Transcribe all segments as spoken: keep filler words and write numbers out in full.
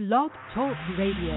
Blog Talk Radio.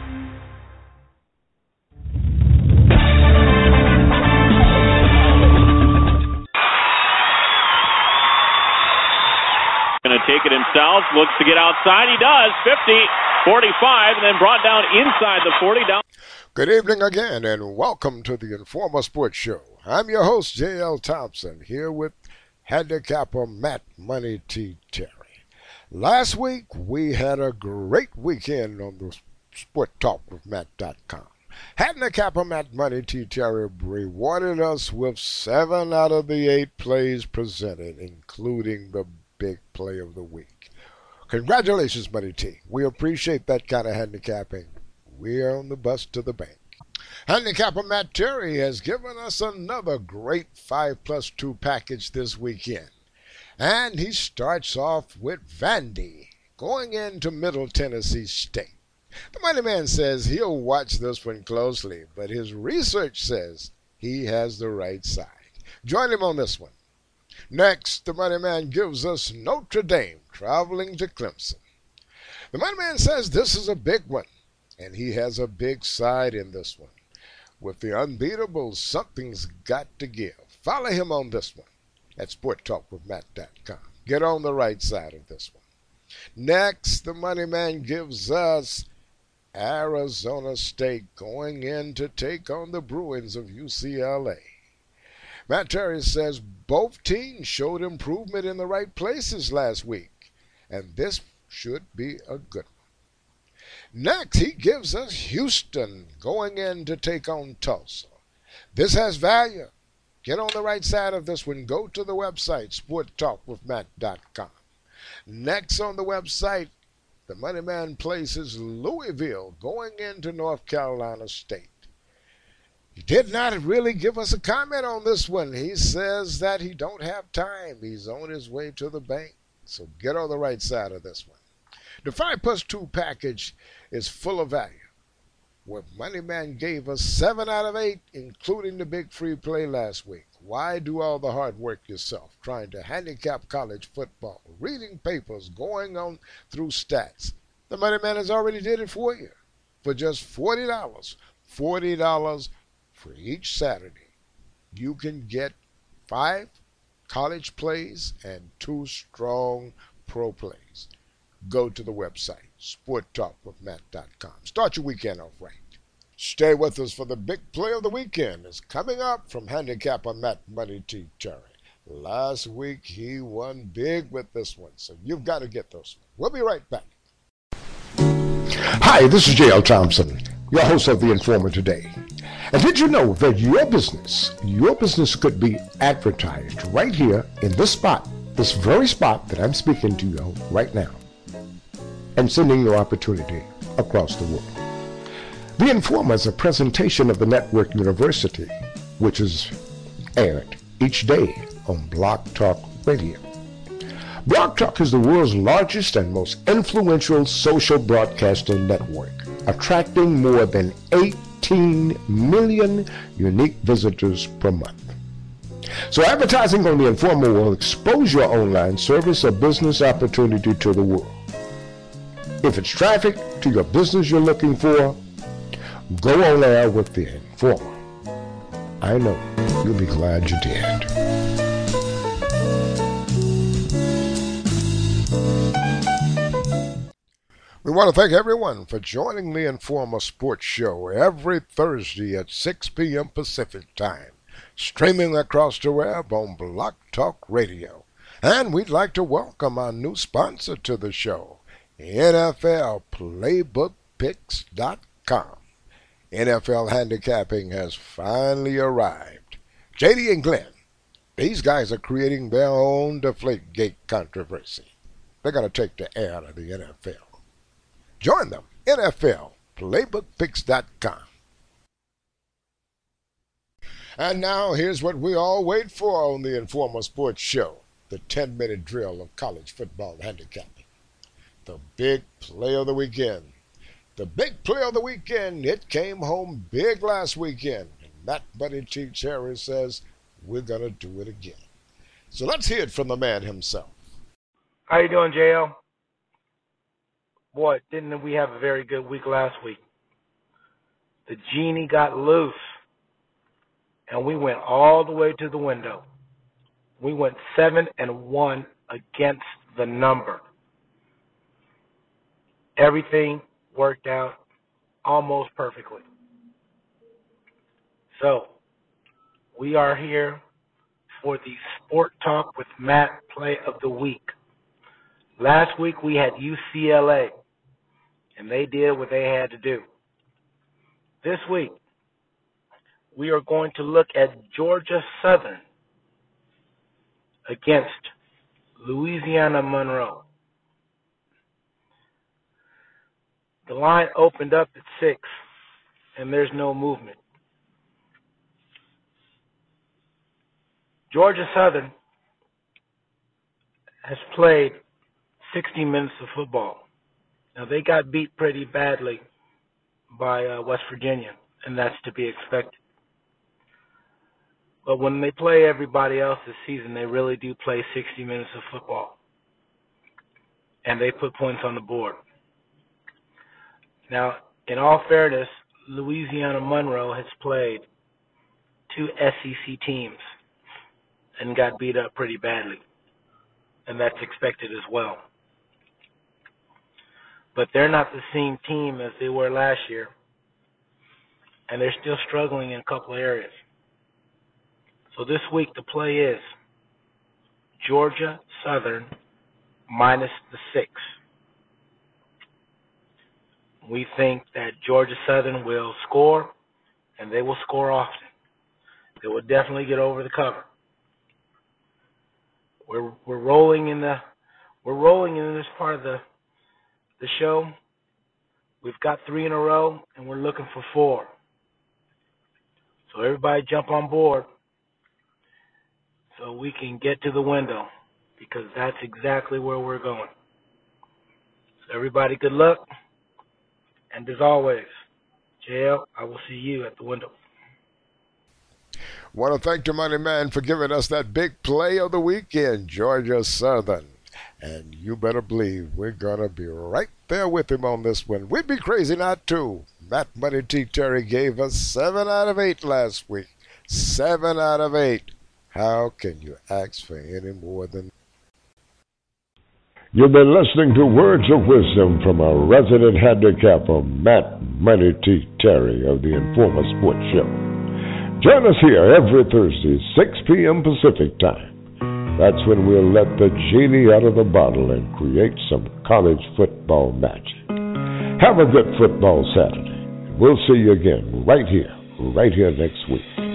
Going to take it himself, looks to get outside. He does. fifty, forty-five, and then brought down inside the forty. Down. Good evening again, and welcome to the Informer Sports Show. I'm your host, J L Thompson, here with handicapper Matt Money T. Terry. Last week, we had a great weekend on the Sport Talk with Matt dot com. Handicapper Matt Money T. Terry rewarded us with seven out of the eight plays presented, including the big play of the week. Congratulations, Money T. We appreciate that kind of handicapping. We're on the bus to the bank. Handicapper Matt Terry has given us another great five plus two package this weekend. And he starts off with Vandy going into Middle Tennessee State. The Money Man says he'll watch this one closely, but his research says he has the right side. Join him on this one. Next, the Money Man gives us Notre Dame traveling to Clemson. The Money Man says this is a big one, and he has a big side in this one. With the unbeatable, something's got to give. Follow him on this one at Sport Talk with Matt dot com. Get on the right side of this one. Next, the Money Man gives us Arizona State going in to take on the Bruins of U C L A. Matt Terry says both teams showed improvement in the right places last week, and this should be a good one. Next, he gives us Houston going in to take on Tulsa. This has value. Get on the right side of this one. Go to the website, Sport Talk with Matt dot com. Next on the website, the Money Man places Louisville going into North Carolina State. He did not really give us a comment on this one. He says that he don't have time. He's on his way to the bank. So get on the right side of this one. The five plus two package is full of value. What Money Man gave us seven out of eight, including the big free play last week. Why do all the hard work yourself, trying to handicap college football, reading papers, going on through stats? The Money Man has already did it for you for just forty dollars. forty dollars for each Saturday. You can get five college plays and two strong pro plays. Go to the website, Sport Talk with Matt dot com. Start your weekend off right. Stay with us for the big play of the weekend. It's coming up from handicapper Matt Money T. Terry. Last week, he won big with this one, so you've got to get this one. We'll be right back. Hi, this is J L Thompson, your host of The Informer Today. And did you know that your business, your business could be advertised right here in this spot, this very spot that I'm speaking to you right now, and sending your opportunity across the world? The Informer is a presentation of the Network University, which is aired each day on Blog Talk Radio. Blog Talk is the world's largest and most influential social broadcasting network, attracting more than eighteen million unique visitors per month. So advertising on The Informer will expose your online service or business opportunity to the world. If it's traffic to your business you're looking for, go on air with The Informer. I know you'll be glad you did. We want to thank everyone for joining the Informer Sports Show every Thursday at six p.m. Pacific Time, streaming across the web on Blog Talk Radio. And we'd like to welcome our new sponsor to the show, N F L Playbook Picks dot com. N F L handicapping has finally arrived. J D and Glenn, these guys are creating their own Deflategate controversy. They're going to take the air out of the N F L. Join them, N F L Playbook Picks dot com. And now here's what we all wait for on the Informer Sports Show, the ten-minute drill of college football handicapping. The big play of the weekend. The big play of the weekend, it came home big last weekend. And Matt Money T. Terry says, we're going to do it again. So let's hear it from the man himself. How you doing, J L? Boy, didn't we have a very good week last week. The genie got loose, and we went all the way to the window. We went seven and one against the number. Everything worked out almost perfectly. So, we are here for the Sport Talk with Matt Play of the Week. Last week we had U C L A, and they did what they had to do. This week, we are going to look at Georgia Southern against Louisiana Monroe. The line opened up at six, and there's no movement. Georgia Southern has played sixty minutes of football. Now, they got beat pretty badly by uh, West Virginia, and that's to be expected. But when they play everybody else this season, they really do play sixty minutes of football. And they put points on the board. Now, in all fairness, Louisiana Monroe has played two S E C teams and got beat up pretty badly. And that's expected as well. But they're not the same team as they were last year. And they're still struggling in a couple of areas. So this week the play is Georgia Southern minus the six. We think that Georgia Southern will score, and they will score often. They will definitely get over the cover. We're we're rolling in the we're rolling in this part of the the show. We've got three in a row, and we're looking for four. So everybody jump on board so we can get to the window, because that's exactly where we're going. So everybody, good luck. And as always, J L, I will see you at the window. Want to thank the Money Man for giving us that big play of the weekend, Georgia Southern. And you better believe we're going to be right there with him on this one. We'd be crazy not to. Matt Money T. Terry gave us seven out of eight last week. Seven out of eight. How can you ask for any more than that? You've been listening to words of wisdom from our resident handicapper, Matt Money T. Terry of the Informer Sports Show. Join us here every Thursday, six p.m. Pacific Time. That's when we'll let the genie out of the bottle and create some college football magic. Have a good football Saturday. We'll see you again right here, right here next week.